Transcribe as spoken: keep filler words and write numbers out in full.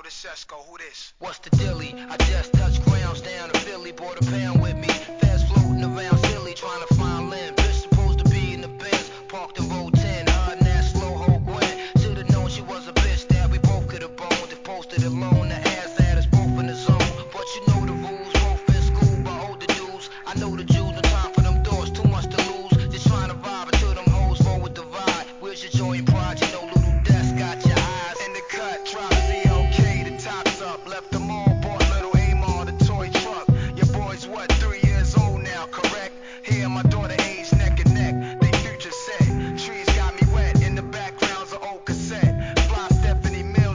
What's the dilly? I just touched grounds down in Philly, bought a pound with me.